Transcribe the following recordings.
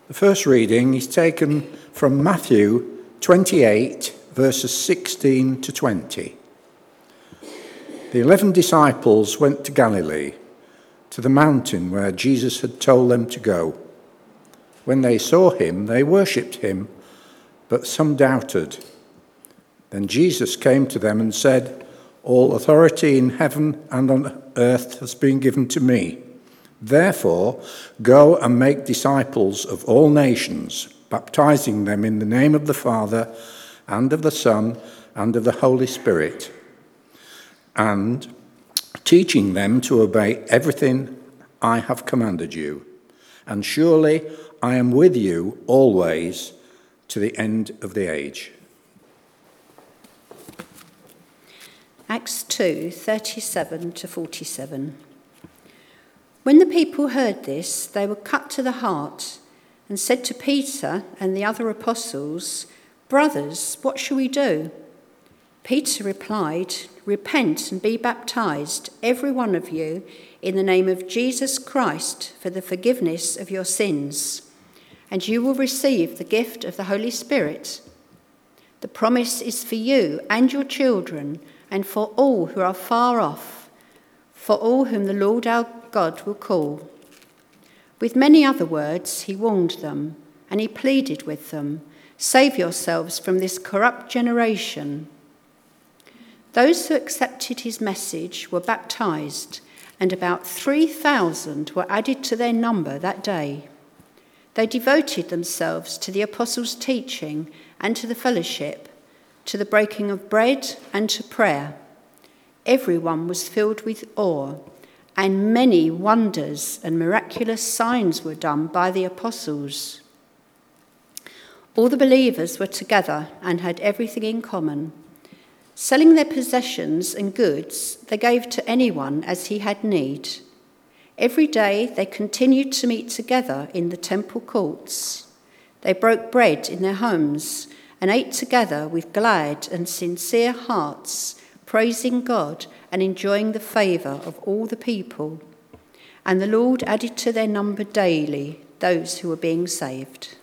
The first reading is taken from Matthew 28, verses 16 to 20. The 11 disciples went to Galilee, to the mountain where Jesus had told them to go. When they saw him, they worshipped him, but some doubted. Then Jesus came to them and said, "All authority in heaven and on earth has been given to me. Therefore, go and make disciples of all nations, baptizing them in the name of the Father and of the Son and of the Holy Spirit, and teaching them to obey everything I have commanded you. And surely I am with you always to the end of the age." Acts 2, 37 to 47. When the people heard this, they were cut to the heart and said to Peter and the other apostles, "Brothers, what shall we do?" Peter replied, "Repent and be baptized, every one of you, in the name of Jesus Christ for the forgiveness of your sins, and you will receive the gift of the Holy Spirit. The promise is for you and your children, and for all who are far off, for all whom the Lord our God will call." With many other words he warned them, and he pleaded with them, "Save yourselves from this corrupt generation." Those who accepted his message were baptized, and about 3,000 were added to their number that day. They devoted themselves to the apostles' teaching and to the fellowship, to the breaking of bread and to prayer. Everyone was filled with awe, and many wonders and miraculous signs were done by the apostles. All the believers were together and had everything in common. Selling their possessions and goods, they gave to anyone as he had need. Every day they continued to meet together in the temple courts. They broke bread in their homes and ate together with glad and sincere hearts, praising God and enjoying the favour of all the people. And the Lord added to their number daily those who were being saved.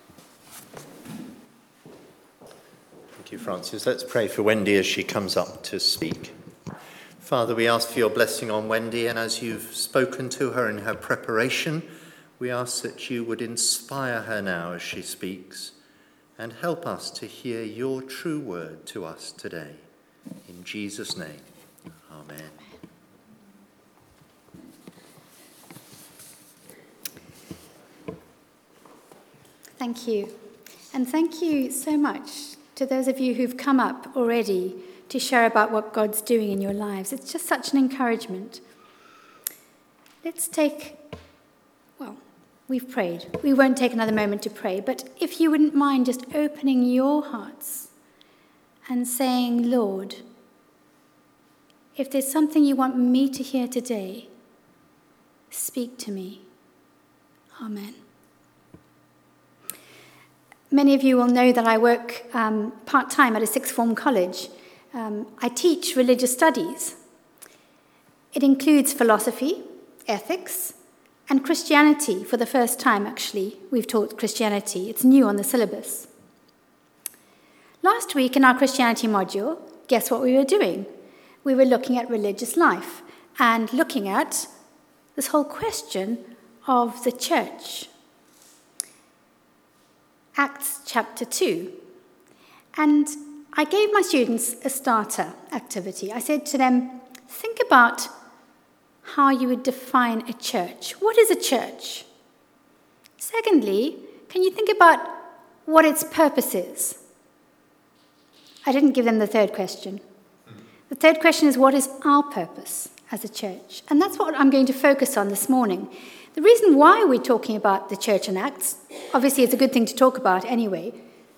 Thank you, Francis. Let's pray for Wendy as she comes up to speak. Father, we ask for your blessing on Wendy, and as you've spoken to her in her preparation, we ask that you would inspire her now as she speaks and help us to hear your true word to us today. In Jesus' name, amen. Thank you. And thank you so much to those of you who've come up already to share about what God's doing in your lives. It's just such an encouragement. We've prayed. We won't take another moment to pray, but if you wouldn't mind just opening your hearts and saying, "Lord, if there's something you want me to hear today, speak to me." Amen. Many of you will know that I work part-time at a sixth form college. I teach religious studies. It includes philosophy, ethics, and Christianity. For the first time, actually, we've taught Christianity. It's new on the syllabus. Last week in our Christianity module, guess what we were doing? We were looking at religious life and looking at this whole question of the church. Acts chapter 2. And I gave my students a starter activity. I said to them, think about how you would define a church. What is a church? Secondly, can you think about what its purpose is? I didn't give them the third question. The third question is, what is our purpose as a church? And that's what I'm going to focus on this morning. The reason why we're talking about the church in Acts, obviously it's a good thing to talk about anyway.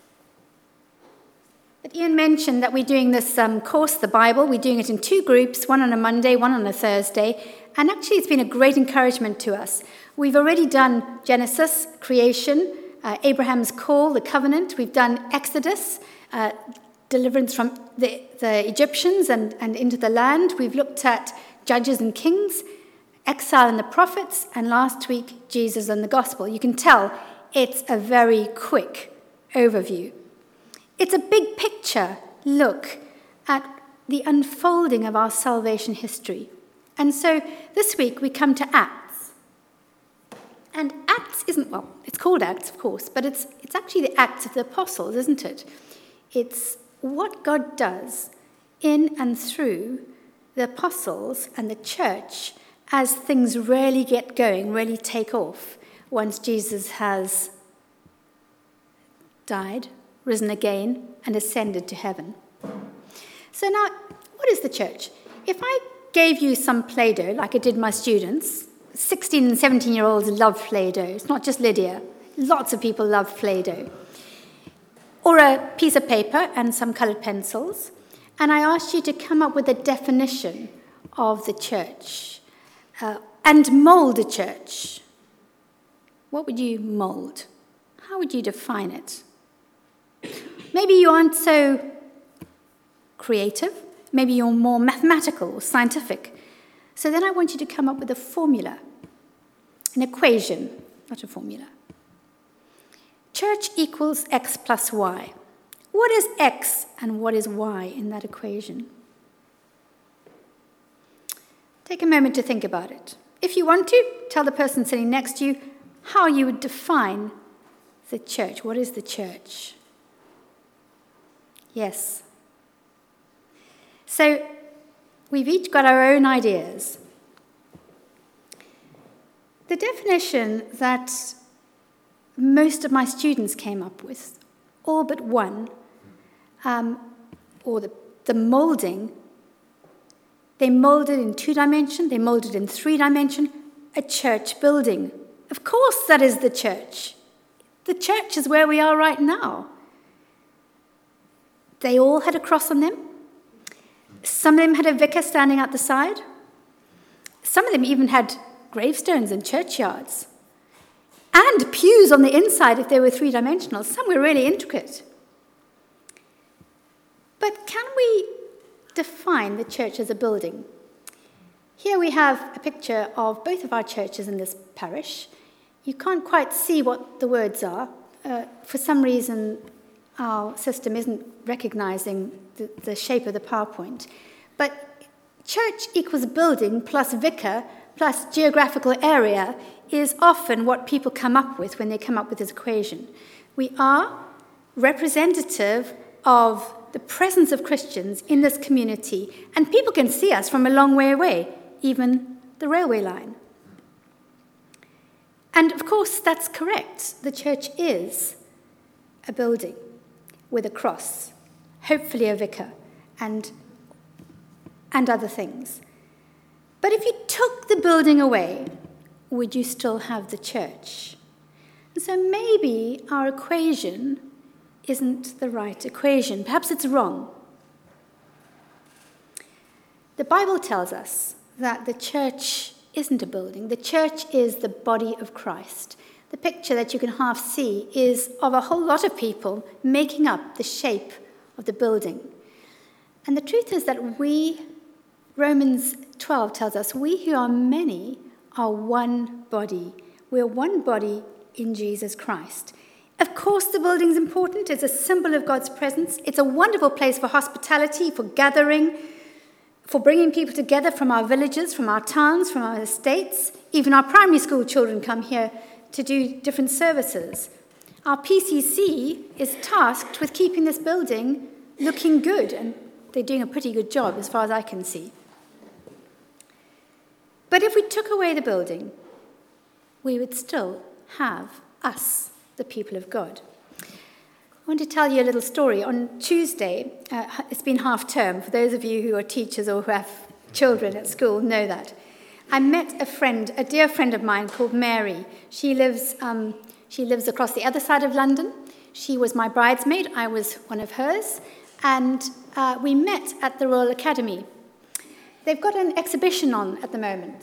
But Ian mentioned that we're doing this course, the Bible. We're doing it in two groups, one on a Monday, one on a Thursday. And actually it's been a great encouragement to us. We've already done Genesis, creation, Abraham's call, the covenant. We've done Exodus, deliverance from the Egyptians and into the land. We've looked at Judges and Kings, exile and the prophets, and last week, Jesus and the gospel. You can tell it's a very quick overview. It's a big picture look at the unfolding of our salvation history. And so this week we come to Acts. And Acts isn't, well, it's called Acts, of course, but it's actually the Acts of the Apostles, isn't it? It's what God does in and through the apostles and the church as things really get going, really take off once Jesus has died, risen again, and ascended to heaven. So now, what is the church? If I gave you some Play-Doh, like I did my students, 16 and 17-year-olds love Play-Doh. It's not just Lydia. Lots of people love Play-Doh. Or a piece of paper and some coloured pencils, and I asked you to come up with a definition of the church and mould a church. What would you mould? How would you define it? Maybe you aren't so creative. Maybe you're more mathematical or scientific. So then I want you to come up with a formula, an equation, not a formula. Church equals X plus Y. What is X and what is Y in that equation? Take a moment to think about it. If you want to, tell the person sitting next to you how you would define the church. What is the church? Yes. So we've each got our own ideas. The definition that most of my students came up with, all but one, or the moulding, they moulded in 2-dimension, they moulded in 3-dimension, a church building. Of course that is the church. The church is where we are right now. They all had a cross on them. Some of them had a vicar standing at the side. Some of them even had gravestones and churchyards. And pews on the inside if they were 3-dimensional. Some were really intricate. But can we define the church as a building? Here we have a picture of both of our churches in this parish. You can't quite see what the words are. For some reason, our system isn't recognizing the shape of the PowerPoint. But church equals building plus vicar plus geographical area is often what people come up with when they come up with this equation. We are representative of the presence of Christians in this community, and people can see us from a long way away, even the railway line. And of course, that's correct. The church is a building with a cross, hopefully a vicar, and other things. But if you took the building away, would you still have the church? And so maybe our equation isn't the right equation. Perhaps it's wrong. The Bible tells us that the church isn't a building. The church is the body of Christ. The picture that you can half see is of a whole lot of people making up the shape of the building. And the truth is that Romans 12 tells us, we who are many are one body. We're one body in Jesus Christ. Of course, the building's important. It's a symbol of God's presence. It's a wonderful place for hospitality, for gathering, for bringing people together from our villages, from our towns, from our estates. Even our primary school children come here to do different services. Our PCC is tasked with keeping this building looking good, and they're doing a pretty good job as far as I can see. But if we took away the building, we would still have us, the people of God. I want to tell you a little story. On Tuesday, it's been half term. For those of you who are teachers or who have children at school know that. I met a dear friend of mine called Mary. She lives across the other side of London. She was my bridesmaid. I was one of hers. And we met at the Royal Academy. They've got an exhibition on at the moment.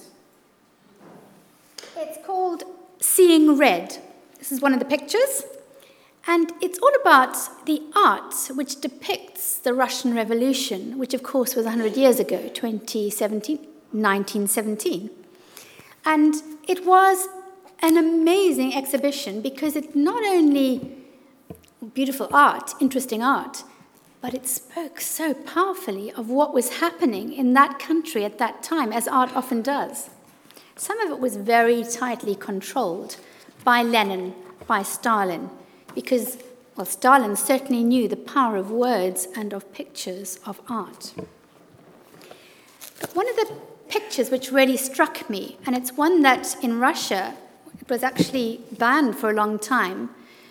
It's called Seeing Red. This is one of the pictures. And it's all about the art which depicts the Russian Revolution, which of course was 100 years ago, 1917. And it was an amazing exhibition because it not only beautiful art, interesting art, but it spoke so powerfully of what was happening in that country at that time, as art often does. Some of it was very tightly controlled by Lenin, by Stalin, because, well, Stalin certainly knew the power of words and of pictures of art. But one of the pictures which really struck me, and it's one that in Russia, it was actually banned for a long time,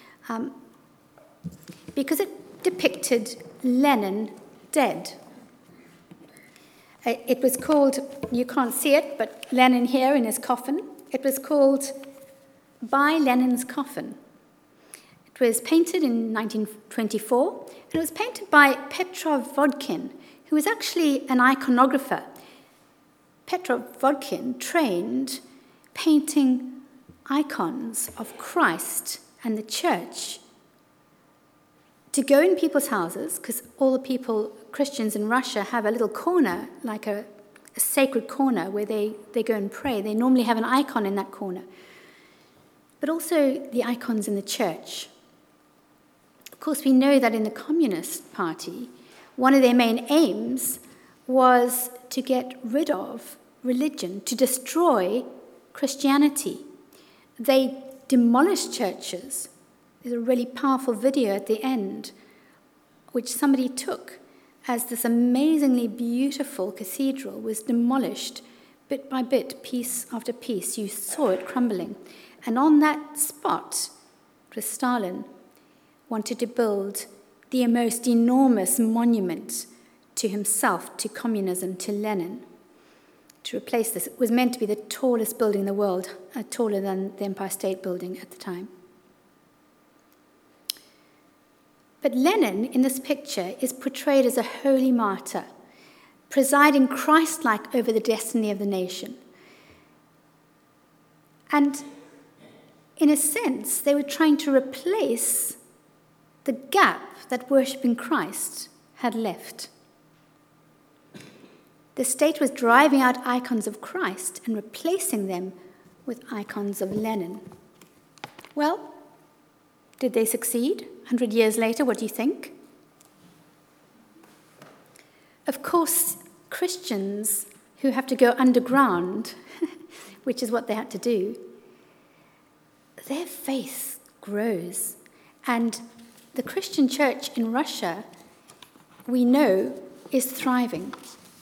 because it depicted Lenin dead. It was called, you can't see it, but Lenin here in his coffin. It was called By Lenin's Coffin. It was painted in 1924, and it was painted by Petrov Vodkin, who was actually an iconographer. Petrov Vodkin trained painting icons of Christ and the church to go in people's houses, because all the people, Christians in Russia, have a little corner, like a sacred corner where they go and pray. They normally have an icon in that corner. But also the icons in the church. Of course, we know that in the Communist Party, one of their main aims was to get rid of religion, to destroy Christianity. They demolished churches. There's a really powerful video at the end, which somebody took as this amazingly beautiful cathedral was demolished bit by bit, piece after piece. You saw it crumbling. And on that spot, Stalin wanted to build the most enormous monument to himself, to communism, to Lenin, to replace this. It was meant to be the tallest building in the world, taller than the Empire State Building at the time. But Lenin, in this picture, is portrayed as a holy martyr, presiding Christ-like over the destiny of the nation. And in a sense, they were trying to replace the gap that worshipping Christ had left. The state was driving out icons of Christ and replacing them with icons of Lenin. Well, did they succeed? 100 years later, what do you think? Of course, Christians who have to go underground, which is what they had to do, their faith grows. And the Christian church in Russia, we know, is thriving.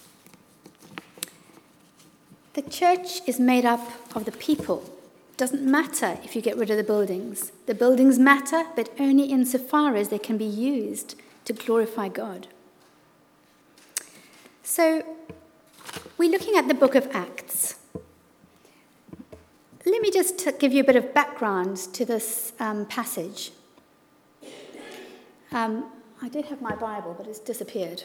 The church is made up of the people. It doesn't matter if you get rid of the buildings. The buildings matter, but only insofar as they can be used to glorify God. So, we're looking at the book of Acts. Let me just give you a bit of background to this passage. I did have my Bible, but it's disappeared.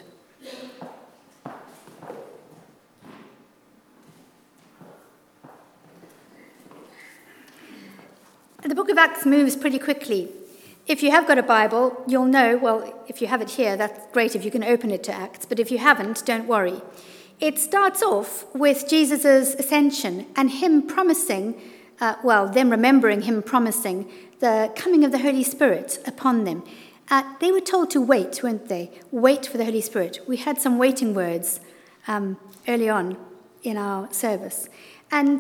The book of Acts moves pretty quickly. If you have got a Bible, you'll know, well, if you have it here, that's great if you can open it to Acts, but if you haven't, don't worry. It starts off with Jesus' ascension and him promising, them remembering him promising the coming of the Holy Spirit upon them. They were told to wait, weren't they? Wait for the Holy Spirit. We had some waiting words early on in our service. And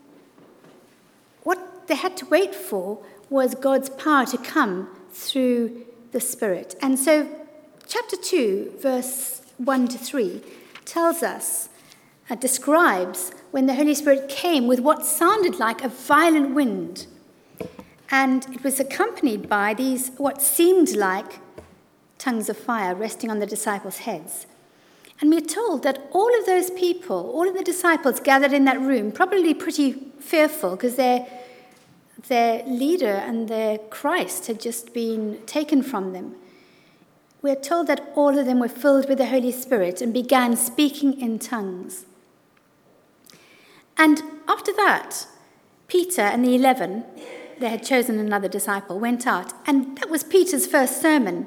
what they had to wait for was God's power to come through the Spirit. And so chapter 2, verse 1 to 3, tells us, describes when the Holy Spirit came with what sounded like a violent wind. And it was accompanied by these, what seemed like tongues of fire resting on the disciples' heads. And we're told that all of those people, all of the disciples gathered in that room, probably pretty fearful because their leader and their Christ had just been taken from them. We're told that all of them were filled with the Holy Spirit and began speaking in tongues. And after that, Peter and the 11, they had chosen another disciple, went out, and that was Peter's first sermon.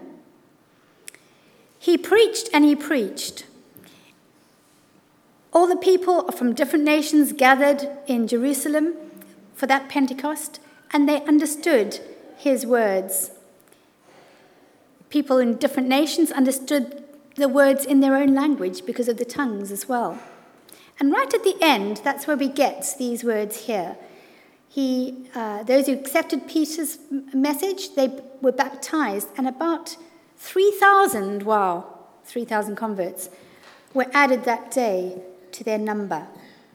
He preached and he preached. All the people from different nations gathered in Jerusalem for that Pentecost, and they understood his words. People in different nations understood the words in their own language because of the tongues as well. And right at the end, that's where we get these words here. Those who accepted Peter's message, they were baptized, and about 3,000 converts were added that day to their number.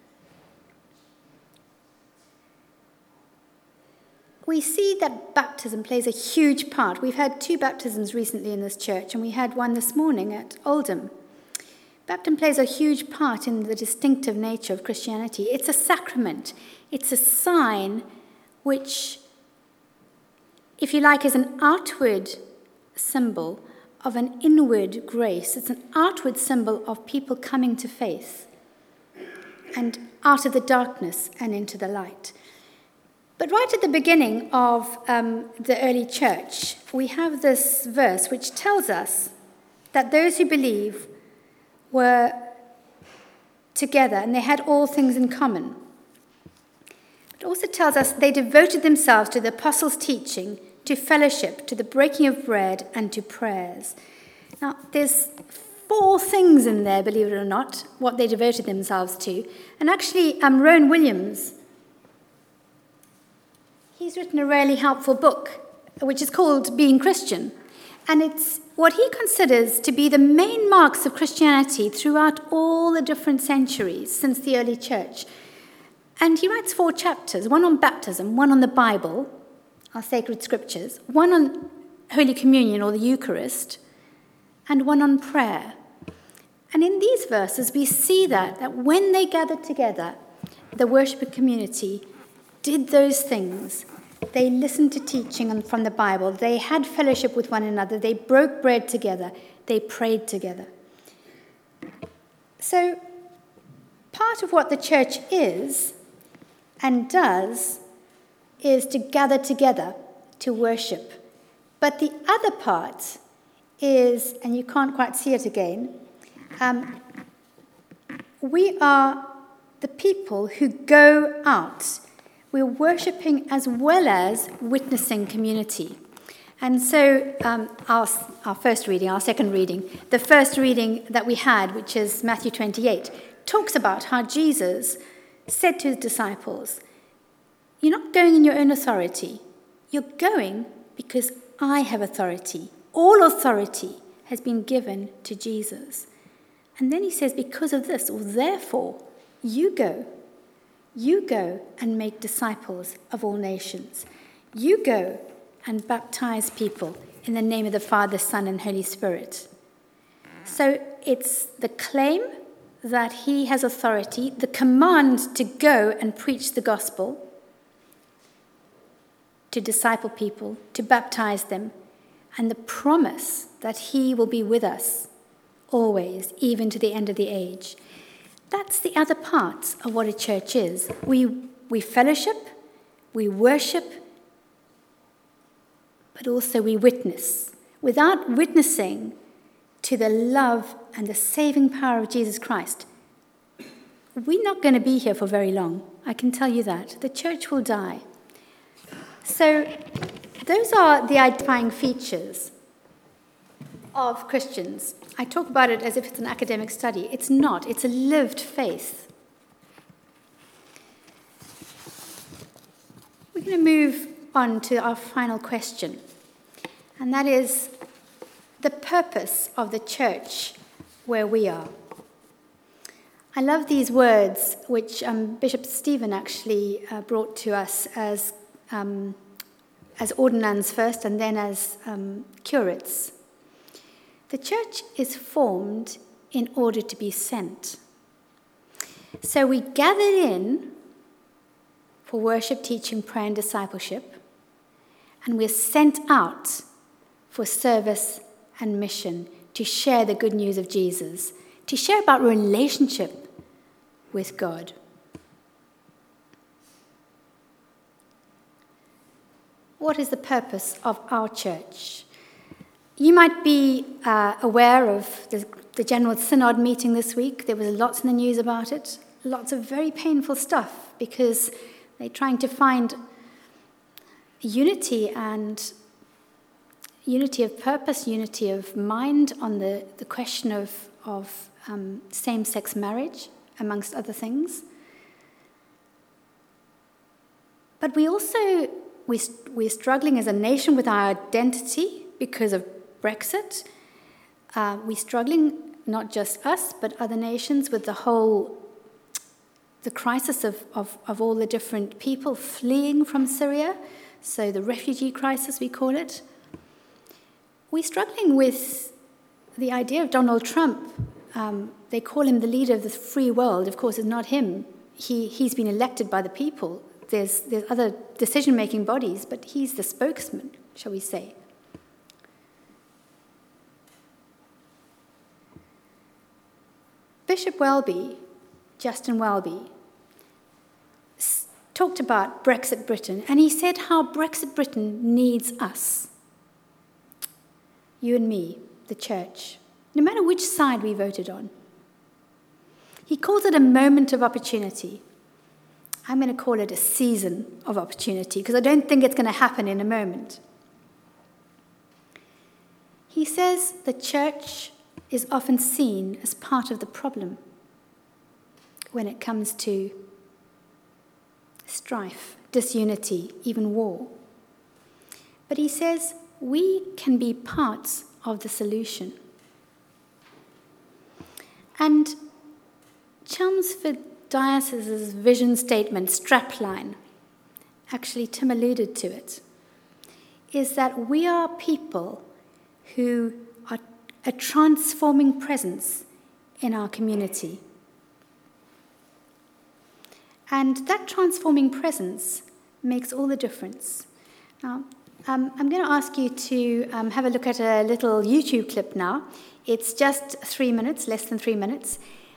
We see that baptism plays a huge part. We've had 2 baptisms recently in this church, and we had one this morning at Oldham. Baptism plays a huge part in the distinctive nature of Christianity. It's a sacrament. It's a sign which, if you like, is an outward symbol of an inward grace. It's an outward symbol of people coming to faith and out of the darkness and into the light. But right at the beginning of the early church, we have this verse which tells us that those who believe were together and they had all things in common. It also tells us they devoted themselves to the apostles' teaching, to fellowship, to the breaking of bread, and to prayers. Now, there's 4 things in there, believe it or not, what they devoted themselves to. And actually, Rowan Williams, he's written a really helpful book, which is called Being Christian. And it's what he considers to be the main marks of Christianity throughout all the different centuries since the early church. And he writes 4 chapters, one on baptism, one on the Bible, our sacred scriptures, one on Holy Communion or the Eucharist, and one on prayer. And in these verses, we see that when they gathered together, the worshiping community did those things. They listened to teaching from the Bible. They had fellowship with one another. They broke bread together. They prayed together. So part of what the church is and does is to gather together to worship. But the other part is, and you can't quite see it again, we are the people who go out. We're worshipping as well as witnessing community. And so our first reading, our second reading, the first reading that we had, which is Matthew 28, talks about how Jesus said to his disciples, "You're not going in your own authority. You're going because I have authority. All authority has been given to Jesus." And then he says, because of this, or therefore, you go and make disciples of all nations. You go and baptize people in the name of the Father, Son, and Holy Spirit. So it's the claim that he has authority, the command to go and preach the gospel, to disciple people, to baptize them, and the promise that he will be with us always, even to the end of the age. That's the other part of what a church is. We fellowship, we worship, but also we witness. Without witnessing to the love and the saving power of Jesus Christ, we're not going to be here for very long. I can tell you that. The church will die. So those are the identifying features of Christians. I talk about it as if it's an academic study. It's not. It's a lived faith. We're going to move on to our final question, and that is the purpose of the church where we are. I love these words, which Bishop Stephen actually brought to us as ordinands first and then as curates. The church is formed in order to be sent. So we gather in for worship, teaching, prayer, and discipleship, and we're sent out for service and mission to share the good news of Jesus, to share about relationship with God. What is the purpose of our church? You might be aware of the General Synod meeting this week. There was lots in the news about it, lots of very painful stuff, because They're trying to find unity and unity of purpose, unity of mind on the question of same-sex marriage, amongst other things. But we're struggling as a nation with our identity because of Brexit. We're struggling, not just us, but other nations, with the crisis of all the different people fleeing from Syria, so the refugee crisis, we call it. We're struggling with the idea of Donald Trump. They call him the leader of the free world. Of course, it's not him. He's been elected by the people. There's other decision-making bodies, but he's the spokesman, shall we say. Bishop Welby, Justin Welby, talked about Brexit Britain, and he said how Brexit Britain needs us, you and me, the church, no matter which side we voted on. He calls it a moment of opportunity. I'm going to call it a season of opportunity, because I don't think it's going to happen in a moment. He says the church is often seen as part of the problem when it comes to strife, disunity, even war. But he says we can be parts of the solution. And Chelmsford Diocese's vision statement, strapline, actually Tim alluded to it, is that we are people who are a transforming presence in our community. And that transforming presence makes all the difference. Now, I'm going to ask you to have a look at a little YouTube clip now. It's just 3 minutes, less than 3 minutes.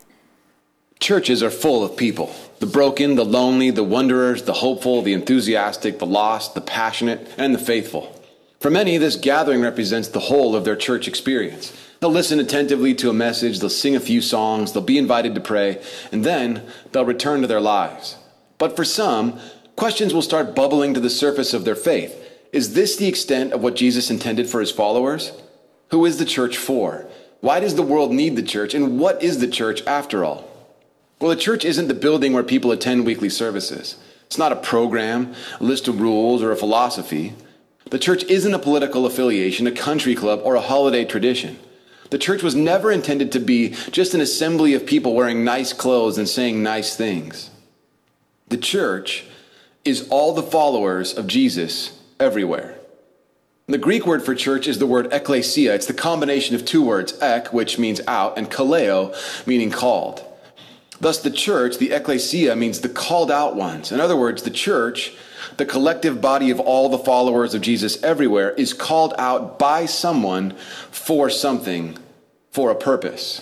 Churches are full of people. The broken, the lonely, the wanderers, the hopeful, the enthusiastic, the lost, the passionate, and the faithful. For many, this gathering represents the whole of their church experience. They'll listen attentively to a message, they'll sing a few songs, they'll be invited to pray, and then they'll return to their lives. But for some, questions will start bubbling to the surface of their faith. Is this the extent of what Jesus intended for his followers? Who is the church for? Why does the world need the church? And what is the church after all? Well, the church isn't the building where people attend weekly services. It's not a program, a list of rules, or a philosophy. The church isn't a political affiliation, a country club, or a holiday tradition. The church was never intended to be just an assembly of people wearing nice clothes and saying nice things. The church is all the followers of Jesus everywhere. The Greek word for church is the word ekklesia. It's the combination of two words, ek, which means out, and kaleo, meaning called. Thus, the church, the ekklesia, means the called out ones. In other words, the church, the collective body of all the followers of Jesus everywhere, is called out by someone for something, for a purpose.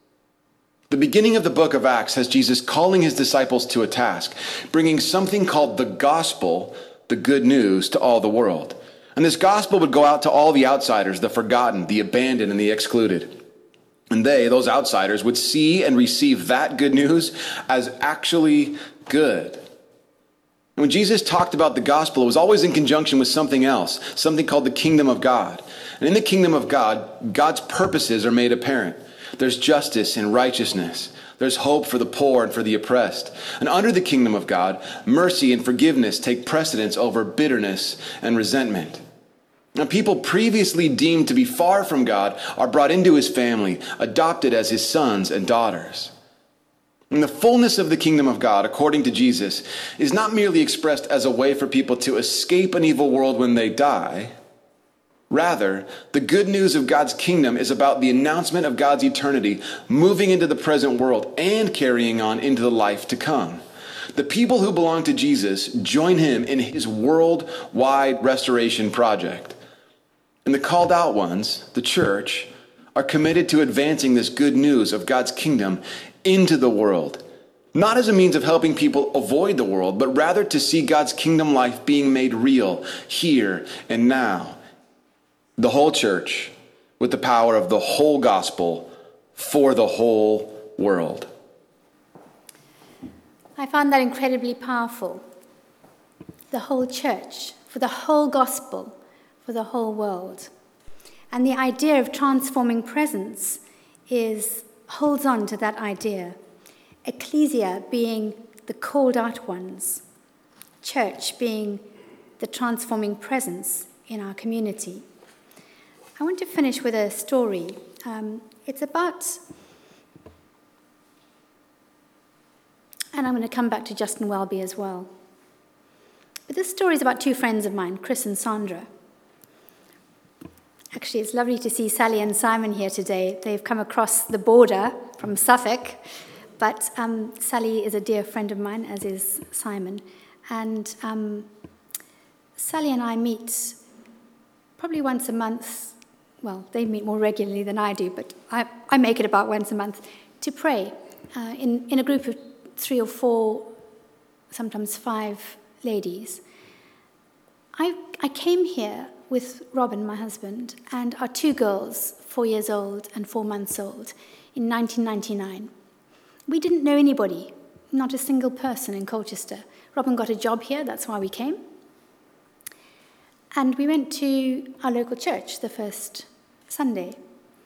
The beginning of the book of Acts has Jesus calling his disciples to a task, bringing something called the gospel, the good news, to all the world. And this gospel would go out to all the outsiders, the forgotten, the abandoned, and the excluded. And they, those outsiders, would see and receive that good news as actually good. When Jesus talked about the gospel, it was always in conjunction with something else, something called the kingdom of God. And in the kingdom of God, God's purposes are made apparent. There's justice and righteousness. There's hope for the poor and for the oppressed. And under the kingdom of God, mercy and forgiveness take precedence over bitterness and resentment. Now, people previously deemed to be far from God are brought into his family, adopted as his sons and daughters. And the fullness of the kingdom of God, according to Jesus, is not merely expressed as a way for people to escape an evil world when they die. Rather, the good news of God's kingdom is about the announcement of God's eternity moving into the present world and carrying on into the life to come. The people who belong to Jesus join him in his worldwide restoration project. And the called out ones, the church, are committed to advancing this good news of God's kingdom into the world, not as a means of helping people avoid the world, but rather to see God's kingdom life being made real here and now. The whole church with the power of the whole gospel for the whole world. I found that incredibly powerful. the whole church, for the whole gospel, for the whole world. And the idea of transforming presence holds on to that idea. Ecclesia being the called out ones, church being the transforming presence in our community. I want to finish with a story. It's about, and I'm going to come back to Justin Welby as well. But this story is about two friends of mine, Chris and Sandra. Actually, it's lovely to see Sally and Simon here today. They've come across the border from Suffolk, but Sally is a dear friend of mine, as is Simon. And Sally and I meet probably once a month. Well, they meet more regularly than I do, but I make it about once a month to pray in a group of 3 or 4, sometimes 5 ladies. I came here with Robin, my husband, and our 2 girls, 4 years old and 4 months old, in 1999. We didn't know anybody, not a single person in Colchester. Robin got a job here, that's why we came. And we went to our local church the first Sunday.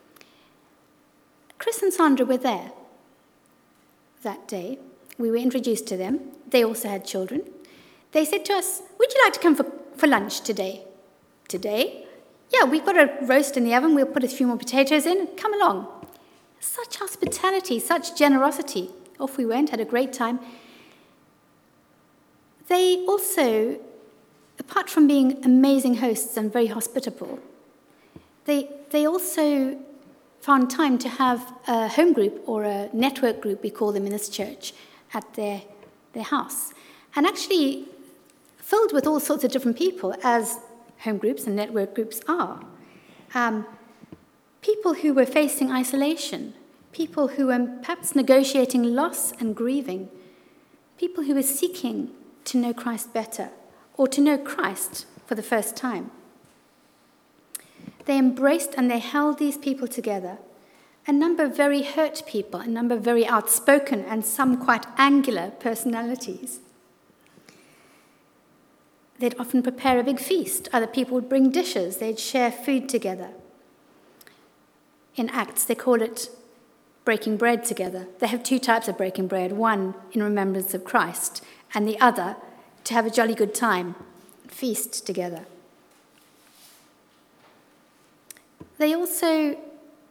Chris and Sandra were there that day. We were introduced to them. They also had children. They said to us, "Would you like to come for lunch today?" Today? "Yeah, we've got a roast in the oven. We'll put a few more potatoes in. Come along." Such hospitality, such generosity. Off we went, had a great time. They also, apart from being amazing hosts and very hospitable, they also found time to have a home group or a network group, we call them in this church, at their house. And actually filled with all sorts of different people, as home groups and network groups are. People who were facing isolation, people who were perhaps negotiating loss and grieving, people who were seeking to know Christ better, or to know Christ for the first time. They embraced and they held these people together. A number of very hurt people, a number of very outspoken and some quite angular personalities. They'd often prepare a big feast. Other people would bring dishes. They'd share food together. In Acts, they call it breaking bread together. They have 2 types of breaking bread, one in remembrance of Christ, and the other to have a jolly good time, feast together. They also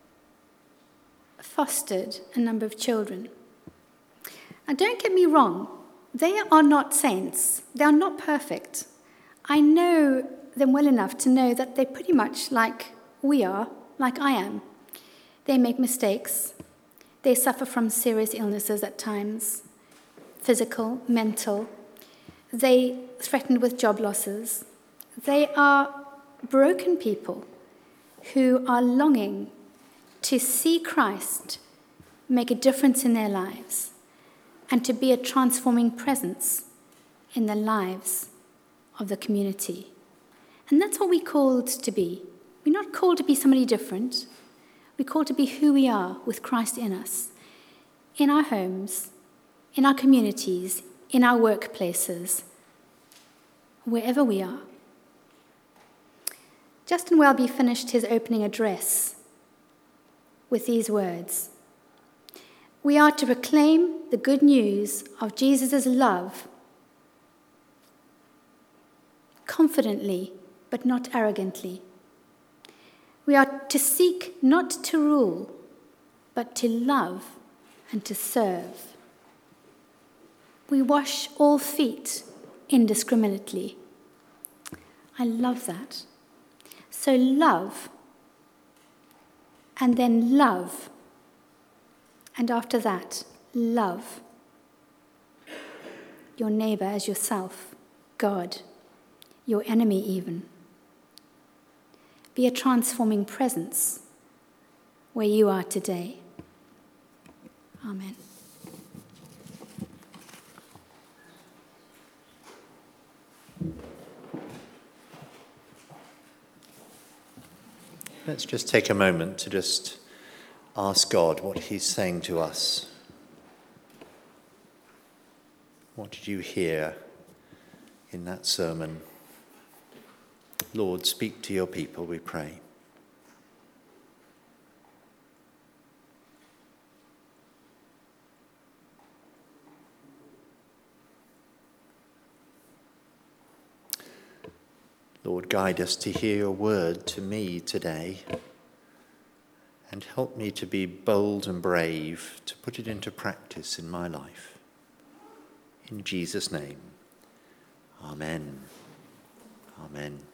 fostered a number of children. Now, don't get me wrong, they are not saints. They are not perfect. I know them well enough to know that they're pretty much like we are, like I am. They make mistakes. They suffer from serious illnesses at times, physical, mental. They threatened with job losses. They are broken people who are longing to see Christ make a difference in their lives and to be a transforming presence in the lives of the community. And that's what we're called to be. We're not called to be somebody different. We're called to be who we are with Christ in us, in our homes, in our communities, in our workplaces, wherever we are. Justin Welby finished his opening address with these words: "We are to proclaim the good news of Jesus' love confidently, but not arrogantly. We are to seek not to rule, but to love and to serve. We wash all feet indiscriminately." I love that. So love, and then love, and after that, love your neighbor as yourself, God, your enemy even. Be a transforming presence where you are today. Amen. Let's just take a moment to just ask God what he's saying to us. What did you hear in that sermon. Lord, speak to your people, we pray. Lord, guide us to hear your word to me today, and help me to be bold and brave to put it into practice in my life. In Jesus' name, amen. Amen.